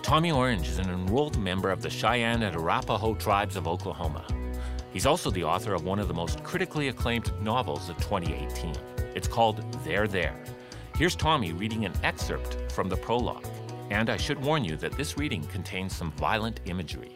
Tommy Orange is an enrolled member of the Cheyenne and Arapaho tribes of Oklahoma. He's also the author of one of the most critically acclaimed novels of 2018. It's called They're There. Here's Tommy reading an excerpt from the prologue. And I should warn you that this reading contains some violent imagery.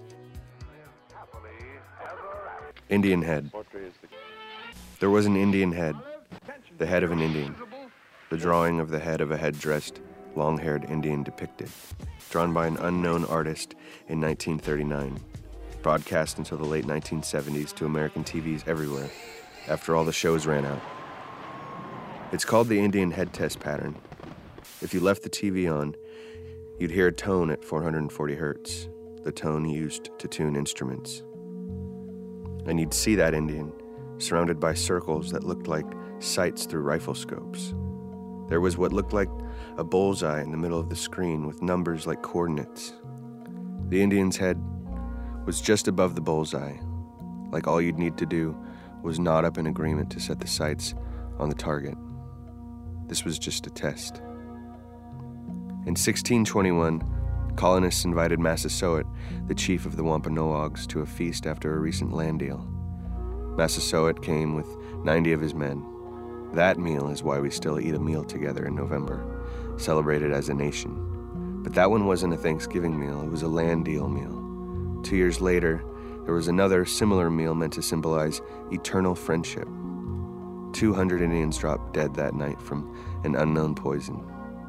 Indian head. There was an Indian head, the head of an Indian. The drawing of the head of a head-dressed, long-haired Indian depicted, drawn by an unknown artist in 1939, broadcast until the late 1970s to American TVs everywhere, after all the shows ran out. It's called the Indian head test pattern. If you left the TV on, you'd hear a tone at 440 hertz, the tone used to tune instruments. And you'd see that Indian, surrounded by circles that looked like sights through rifle scopes. There was what looked like a bullseye in the middle of the screen with numbers like coordinates. The Indian's head was just above the bullseye, like all you'd need to do was nod up in agreement to set the sights on the target. This was just a test. In 1621, colonists invited Massasoit, the chief of the Wampanoags, to a feast after a recent land deal. Massasoit came with 90 of his men. That meal is why we still eat a meal together in November, celebrated as a nation. But that one wasn't a Thanksgiving meal, it was a land deal meal. 2 years later, there was another similar meal meant to symbolize eternal friendship. 200 Indians dropped dead that night from an unknown poison.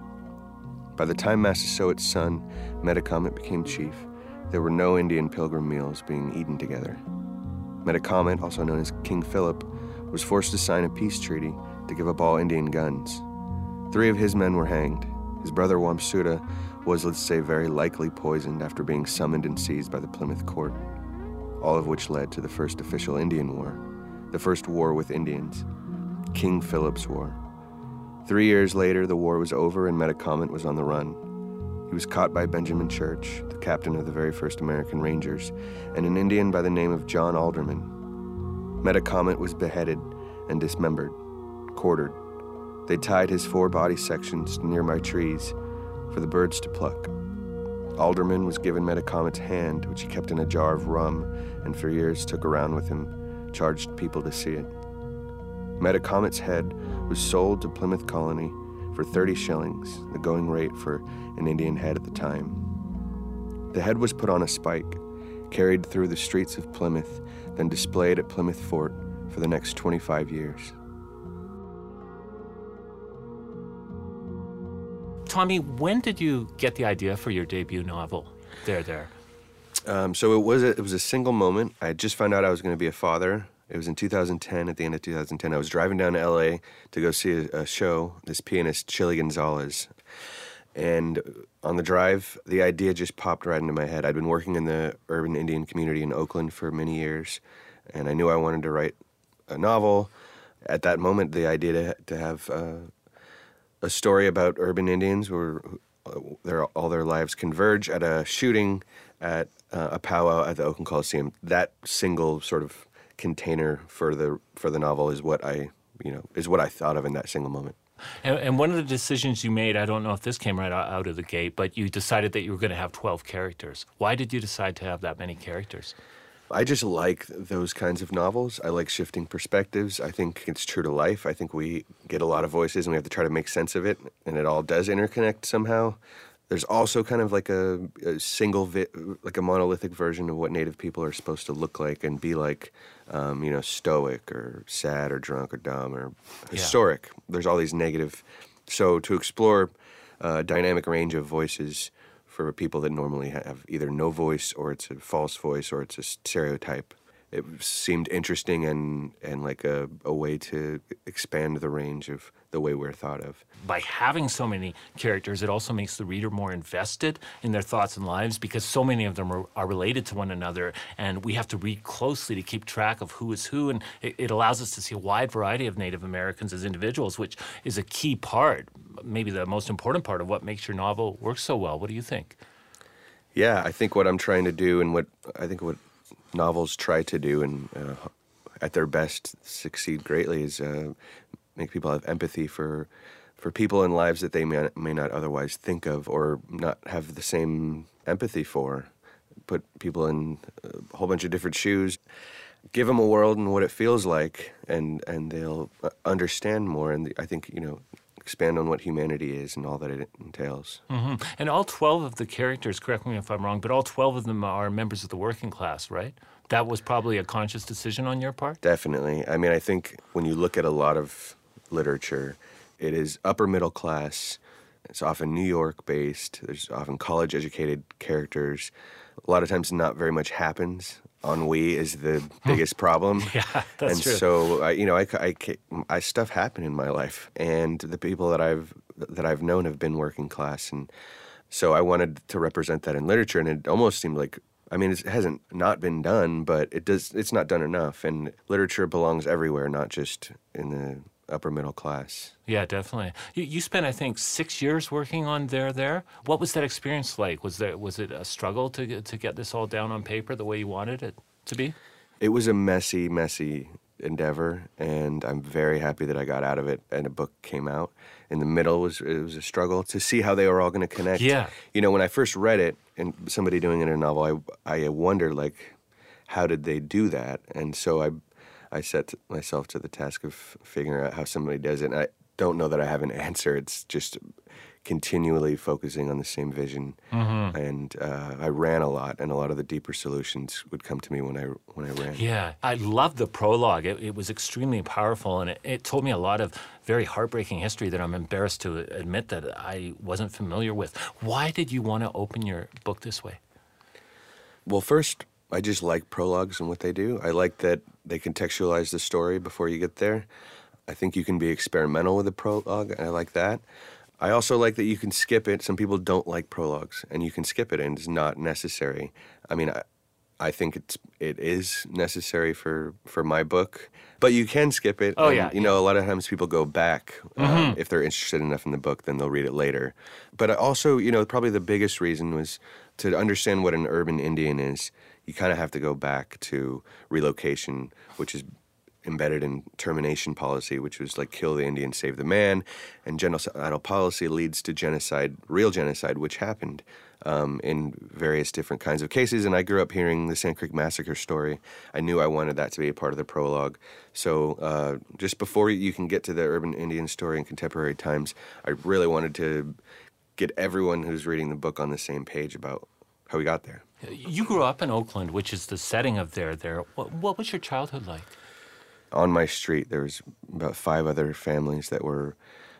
By the time Massasoit's son, Metacomet, became chief, there were no Indian pilgrim meals being eaten together. Metacomet, also known as King Philip, was forced to sign a peace treaty to give up all Indian guns. 3 of his men were hanged. His brother Wamsuta was, let's say, very likely poisoned after being summoned and seized by the Plymouth court, all of which led to the first official Indian War, the first war with Indians, King Philip's War. 3 years later, the war was over and Metacomet was on the run. He was caught by Benjamin Church, the captain of the very first American Rangers, and an Indian by the name of John Alderman. Metacomet was beheaded and dismembered, quartered. They tied his 4 body sections near my trees for the birds to pluck. Alderman was given Metacomet's hand, which he kept in a jar of rum and for years took around with him, charged people to see it. Metacomet's head was sold to Plymouth Colony for 30 shillings, the going rate for an Indian head at the time. The head was put on a spike, carried through the streets of Plymouth, then displayed at Plymouth Fort for the next 25 years. Tommy, when did you get the idea for your debut novel, They're There? So it was a single moment. I had just found out I was going to be a father. It was in 2010, at the end of 2010. I was driving down to L.A. to go see a show, this pianist, Chili Gonzalez. And on the drive, the idea just popped right into my head. I'd been working in the urban Indian community in Oakland for many years, and I knew I wanted to write a novel. At that moment, the idea to have a story about urban Indians where all their lives converge at a shooting at a powwow at the Oakland Coliseum. That single sort of container for the novel is what I thought of in that single moment. And one of the decisions you made, I don't know if this came right out of the gate, but you decided that you were going to have 12 characters. Why did you decide to have that many characters? I just like those kinds of novels. I like shifting perspectives. I think it's true to life. I think we get a lot of voices and we have to try to make sense of it, and it all does interconnect somehow. There's also kind of like a monolithic version of what Native people are supposed to look like and be like, stoic or sad or drunk or dumb or historic. Yeah. There's all these negative. So to explore a dynamic range of voices for people that normally have either no voice or it's a false voice or it's a stereotype, it seemed interesting and like a way to expand the range of the way we're thought of. By having so many characters, it also makes the reader more invested in their thoughts and lives because so many of them are related to one another, and we have to read closely to keep track of who is who, and it allows us to see a wide variety of Native Americans as individuals, which is a key part, maybe the most important part of what makes your novel work so well. What do you think? Yeah, I think what I'm trying to do and what novels try to do and at their best succeed greatly is make people have empathy for for people in lives that they may not otherwise think of or not have the same empathy for. Put people in a whole bunch of different shoes, give them a world and what it feels like, and they'll understand more. And I think, expand on what humanity is and all that it entails. Mm-hmm. And all 12 of the characters, correct me if I'm wrong, but all 12 of them are members of the working class, right? That was probably a conscious decision on your part? Definitely. I mean, I think when you look at a lot of literature, it is upper middle class. It's often New York based. There's often college educated characters. A lot of times not very much happens. Ennui is the biggest problem. Yeah, that's and true. So I stuff happened in my life, and the people that I've known have been working class, and so I wanted to represent that in literature. And it almost seemed like, I mean, it hasn't not been done, but it's not done enough. And literature belongs everywhere, not just in the upper middle class. Yeah, definitely. You spent, I think, 6 years working on There. What was that experience like? Was it a struggle to get this all down on paper the way you wanted it to be? It was a messy, messy endeavor, and I'm very happy that I got out of it and a book came out. In the middle, it was a struggle to see how they were all going to connect. Yeah. When I first read it, and somebody doing it in a novel, I wondered, like, how did they do that? And so I set myself to the task of figuring out how somebody does it. And I don't know that I have an answer. It's just continually focusing on the same vision. Mm-hmm. And I ran a lot, and a lot of the deeper solutions would come to me when I ran. Yeah, I loved the prologue. It was extremely powerful, and it told me a lot of very heartbreaking history that I'm embarrassed to admit that I wasn't familiar with. Why did you want to open your book this way? Well, first, I just like prologues and what they do. I like that they contextualize the story before you get there. I think you can be experimental with a prologue, and I like that. I also like that you can skip it. Some people don't like prologues, and you can skip it, and it's not necessary. I mean, I think it is necessary for my book, but you can skip it. Oh, and, yeah. A lot of times people go back. If they're interested enough in the book, then they'll read it later. But also, probably the biggest reason was to understand what an urban Indian is. You kind of have to go back to relocation, which is embedded in termination policy, which was like kill the Indian, save the man, and genocidal policy leads to genocide, real genocide, which happened in various different kinds of cases. And I grew up hearing the Sand Creek Massacre story. I knew I wanted that to be a part of the prologue. So just before you can get to the urban Indian story in contemporary times, I really wanted to get everyone who's reading the book on the same page about how we got there. You grew up in Oakland, which is the setting of There. What was your childhood like? On my street, there was about 5 other families that were,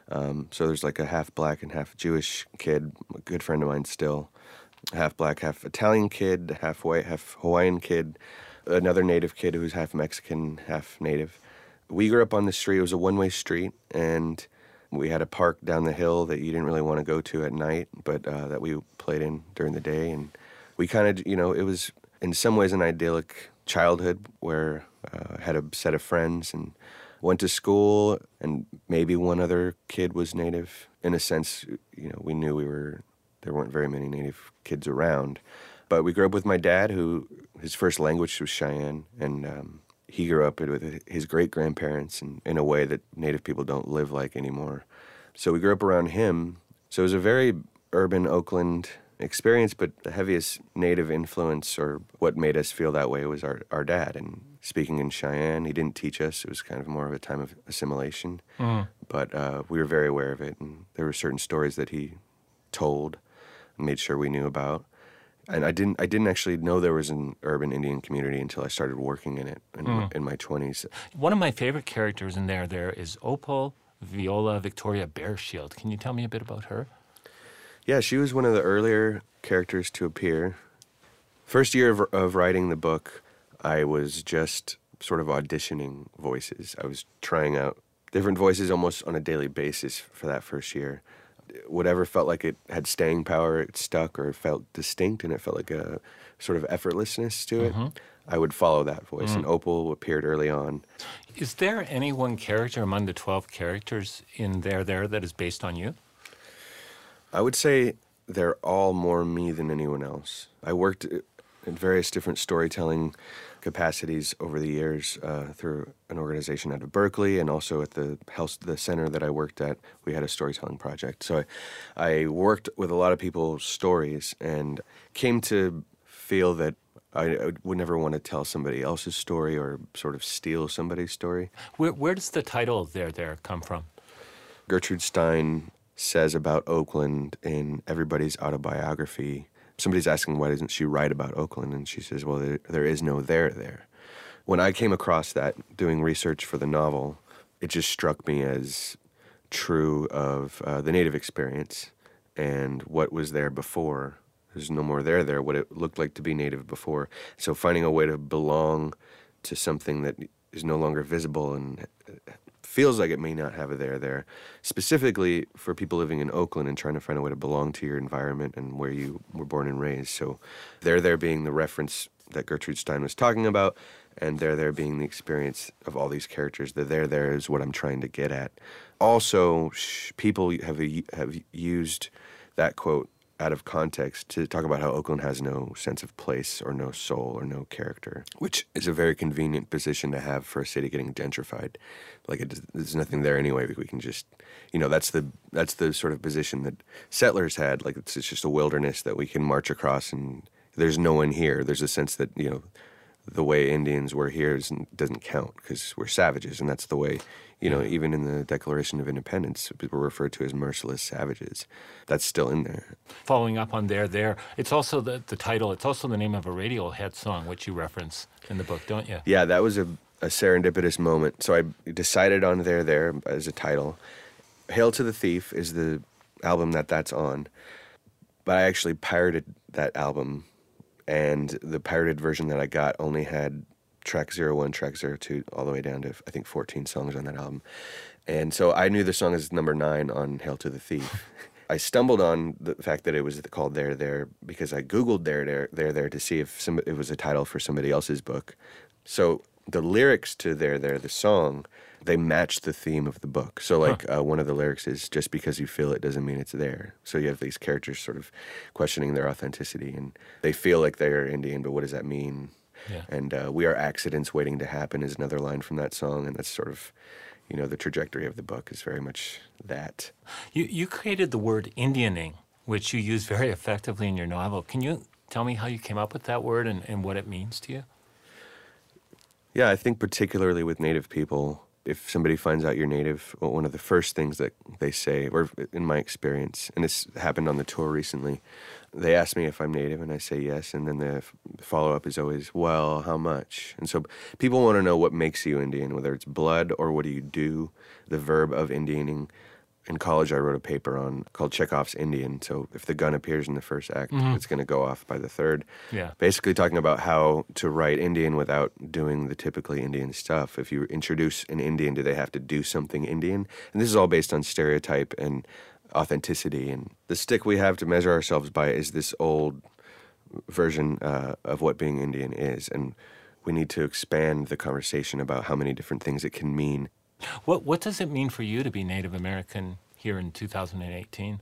so there's like a half black and half Jewish kid, a good friend of mine still, half black, half Italian kid, half white, half Hawaiian kid, another native kid who's half Mexican, half native. We grew up on the street. It was a one-way street, and we had a park down the hill that you didn't really want to go to at night, but that we played in during the day. And we kind of, it was in some ways an idyllic childhood where I had a set of friends and went to school, and maybe one other kid was native. In a sense, we knew there weren't very many native kids around. But we grew up with my dad, who his first language was Cheyenne, and he grew up with his great-grandparents in a way that native people don't live like anymore. So we grew up around him. So it was a very urban Oakland experience, but the heaviest native influence, or what made us feel that way, was our dad. And speaking in Cheyenne, he didn't teach us. It was kind of more of a time of assimilation. But we were very aware of it, and there were certain stories that he told and made sure we knew about. And I didn't actually know there was an urban Indian community until I started working in it in my 20s. One of my favorite characters in There is Opal Viola Victoria Bearshield. Can you tell me a bit about her? Yeah, she was one of the earlier characters to appear. First year of writing the book, I was just sort of auditioning voices. I was trying out different voices almost on a daily basis for that first year. Whatever felt like it had staying power, it stuck, or it felt distinct, and it felt like a sort of effortlessness to it. I would follow that voice, and Opal appeared early on. Is there any one character among the 12 characters in There that is based on you? I would say they're all more me than anyone else. I worked in various different storytelling capacities over the years through an organization out of Berkeley, and also at the center that I worked at, we had a storytelling project. So I worked with a lot of people's stories and came to feel that I would never want to tell somebody else's story or sort of steal somebody's story. Where does the title There come from? Gertrude Stein says about Oakland in everybody's autobiography. Somebody's asking why doesn't she write about Oakland, and she says, well, there is no there. When I came across that doing research for the novel, it just struck me as true of the Native experience and what was there before. There's no more there, what it looked like to be Native before. So finding a way to belong to something that is no longer visible and feels like it may not have a there, specifically for people living in Oakland and trying to find a way to belong to your environment and where you were born and raised. So there being the reference that Gertrude Stein was talking about, and there being the experience of all these characters. The there is what I'm trying to get at. Also, people have used that quote out of context to talk about how Oakland has no sense of place or no soul or no character, which is a very convenient position to have for a city getting gentrified. Like there's nothing there anyway. We can just, that's the sort of position that settlers had. Like it's just a wilderness that we can march across and there's no one here. There's a sense that, the way Indians were here doesn't count because we're savages, and that's the way, even in the Declaration of Independence, people were referred to as merciless savages. That's still in there. Following up on there, it's also the title, it's also the name of a Radiohead song, which you reference in the book, don't you? Yeah, that was a serendipitous moment. So I decided on there as a title. Hail to the Thief is the album that's on, but I actually pirated that album. And the pirated version that I got only had track 01, track 02, all the way down to, I think, 14 songs on that album. And so I knew the song is number 9 on Hail to the Thief. I stumbled on the fact that it was called There because I Googled There to see if it was a title for somebody else's book. So the lyrics to There, the song, they match the theme of the book. So one of the lyrics is, just because you feel it doesn't mean it's there. So you have these characters sort of questioning their authenticity, and they feel like they're Indian, but what does that mean? Yeah. And we are accidents waiting to happen is another line from that song, and that's sort of, the trajectory of the book is very much that. You created the word Indianing, which you use very effectively in your novel. Can you tell me how you came up with that word and what it means to you? Yeah, I think particularly with Native people, if somebody finds out you're Native, one of the first things that they say, or in my experience, and this happened on the tour recently, they ask me if I'm Native, and I say yes, and then the follow-up is always, well, how much? And so people want to know what makes you Indian, whether it's blood or what do you do, the verb of Indianing. In college, I wrote a paper called Chekhov's Indian. So if the gun appears in the first act, it's going to go off by the third. Yeah. Basically talking about how to write Indian without doing the typically Indian stuff. If you introduce an Indian, do they have to do something Indian? And this is all based on stereotype and authenticity. And the stick we have to measure ourselves by is this old version of what being Indian is. And we need to expand the conversation about how many different things it can mean. What does it mean for you to be Native American here in 2018?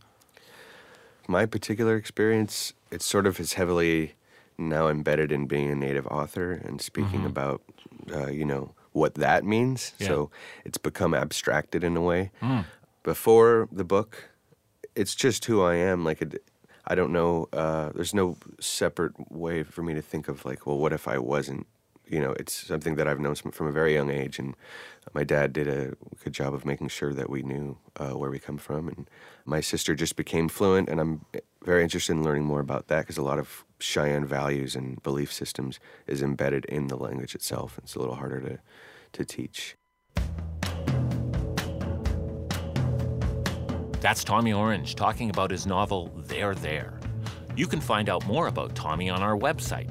My particular experience, it sort of is heavily now embedded in being a Native author and speaking about, what that means. Yeah. So it's become abstracted in a way. Before the book, it's just who I am. I don't know, there's no separate way for me to think of what if I wasn't? It's something that I've known from a very young age, and my dad did a good job of making sure that we knew where we come from. And my sister just became fluent, and I'm very interested in learning more about that because a lot of Cheyenne values and belief systems is embedded in the language itself. It's a little harder to teach. That's Tommy Orange talking about his novel, There. You can find out more about Tommy on our website,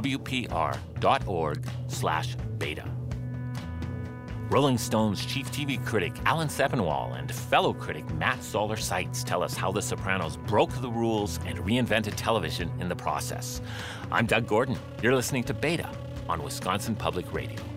wpr.org/beta. Rolling Stone's chief TV critic Alan Sepinwall and fellow critic Matt Zoller-Seitz tell us how The Sopranos broke the rules and reinvented television in the process. I'm Doug Gordon. You're listening to Beta on Wisconsin Public Radio.